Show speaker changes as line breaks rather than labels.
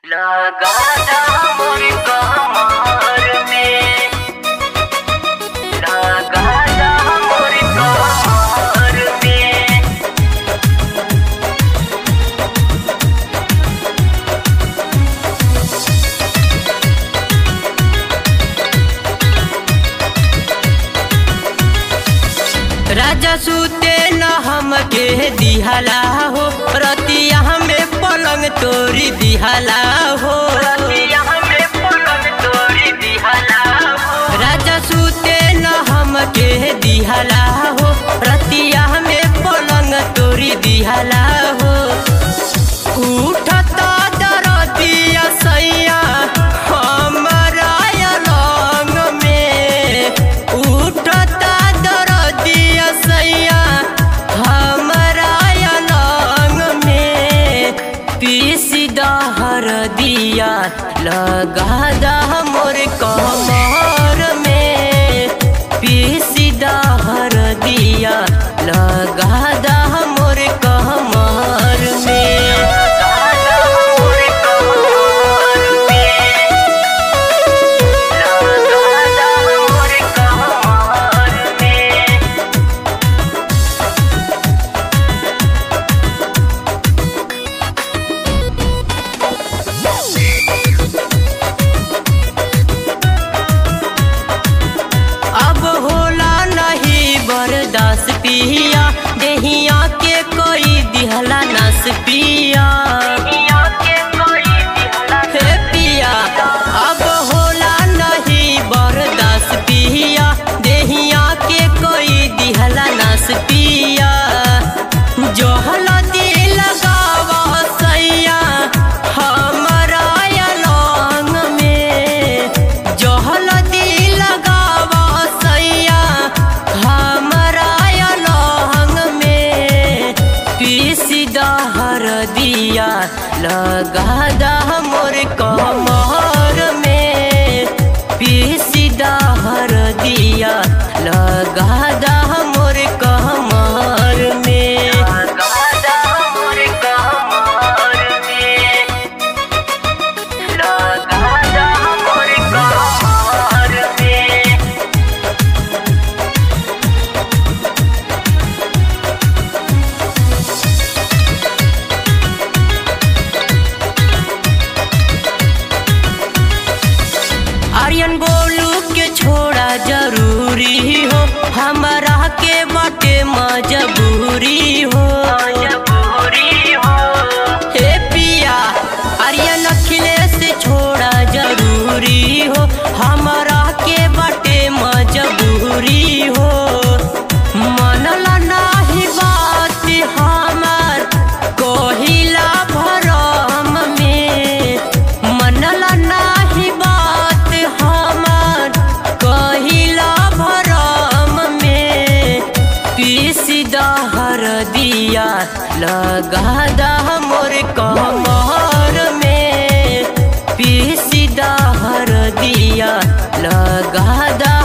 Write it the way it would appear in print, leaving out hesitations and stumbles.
लगादा मोर कमर में, लगादा मोर कमर में। राजा सूते न हमके दिहला हो, रतिया में पलंग तोरी दिहला हो, रतिया में पलंग तोरी दिहला हो। राजा सूते न हमके दिहला हो, रतिया में पलंग तोरी दिहला हो। उठता दरदिया सैया हमरा अलंग में, उठता दरदिया सैया हमरा अलंग में। पीस दहर दिया लगादा मोर कमर में, पीस दहर दिया लगादा मोर कमर में, लगादा मोर कमर में, लगादा मोर कमर में। अब होला नहीं बर्दाश्त पिया, देहिया के कोई दिहला नस पिया, हे पिया। अब होला नहीं बर्दाश्त पिया, देहिया के कोई दिहला नस पिया। जोहल दिल लगावा सैया हमरा अलंग में, जोहल दिल लगावा सैया हमरा अलंग में। पीस दहर दिया लगादा मोर कमर में, पीस दहर दिया लगादा मोर कमर में, लगादा मोर कमर में, लगादा मोर कमर में। आर्यन गोलू के छोड़ा जरूरी हो, हमरा के बाटे मजबूरी हो, मजबूरी हो। हे पिया आर्यन अखिलेश छोड़ा जरूरी हो, हमरा के बाटे मजबूरी हो। मनला नाही बात हमार कोहिला भरम में, मनला नाही बात हमार कहिला भरम में। पीस दहर दिया लगादा मोर कमर में, पीस दहर दिया लगादा